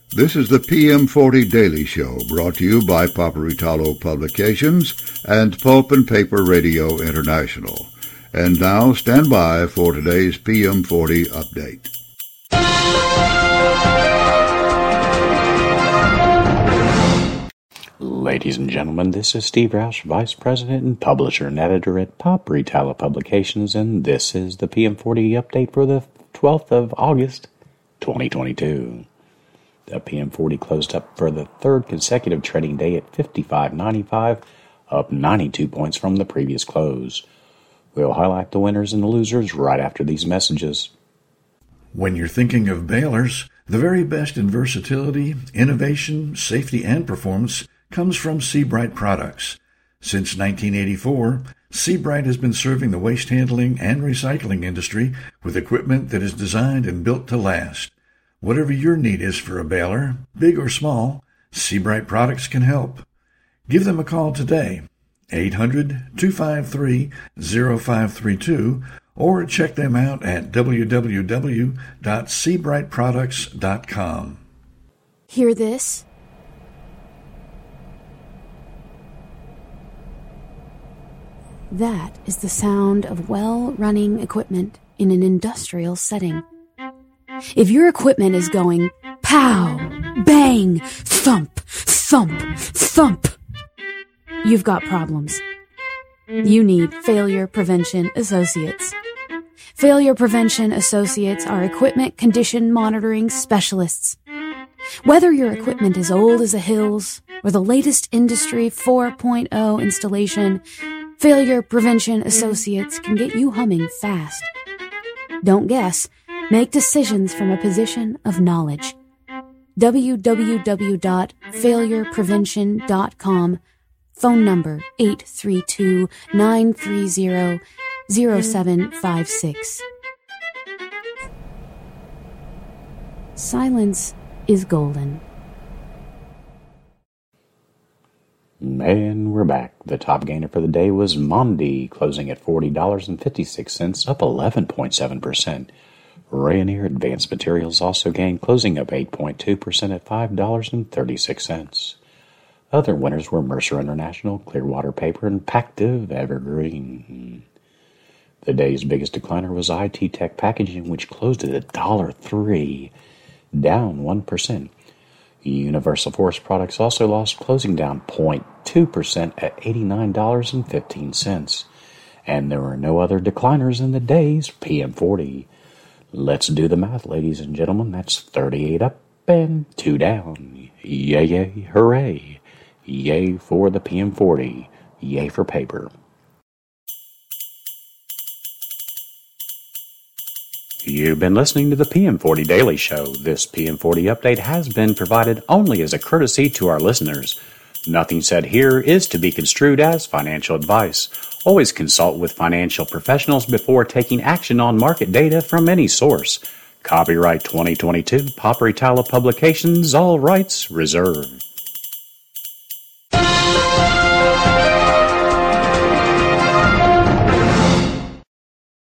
This is the PM40 Daily Show, brought to you by Paperitalo Publications and Pulp and Paper Radio International. And now, stand by for today's PM40 update. Ladies and gentlemen, this is Steve Roush, Vice President and Publisher and Editor at Paperitalo Publications, and this is the PM40 update for the 12th of August, 2022. The PM40 closed up for the third consecutive trading day at 55.95, up 92 points from the previous close. We'll highlight the winners and the losers right after these messages. When you're thinking of balers, the very best in versatility, innovation, safety, and performance comes from Seabright products. Since 1984, Seabright has been serving the waste handling and recycling industry with equipment that is designed and built to last. Whatever your need is for a baler, big or small, Seabright products can help. Give them a call today, 800-253-0532, or check them out at www.seabrightproducts.com. Hear this? That is the sound of well-running equipment in an industrial setting. If your equipment is going pow, bang, thump, thump, thump, you've got problems. You need Failure Prevention Associates. Failure Prevention Associates are equipment condition monitoring specialists. Whether your equipment is old as the hills or the latest Industry 4.0 installation, Failure Prevention Associates can get you humming fast. Don't guess. Make decisions from a position of knowledge. www.failureprevention.com. Phone number 832-930-0756. Silence is golden. And we're back. The top gainer for the day was Mondi, closing at $40.56, up 11.7%. Rayonier Advanced Materials also gained, closing up 8.2% at $5.36. Other winners were Mercer International, Clearwater Paper, and Pactiv Evergreen. The day's biggest decliner was IT Tech Packaging, which closed at $1.03, down 1%. Universal Forest Products also lost, closing down 0.2% at $89.15. And there were no other decliners in the day's PM40. Let's do the math, ladies and gentlemen. That's 38 up and 2 down. Yay, yay, hooray. Yay for the PM40. Yay for paper. You've been listening to the PM40 Daily Show. This PM40 update has been provided only as a courtesy to our listeners. Nothing said here is to be construed as financial advice. Always consult with financial professionals before taking action on market data from any source. Copyright 2022, Paperitalo Publications, all rights reserved.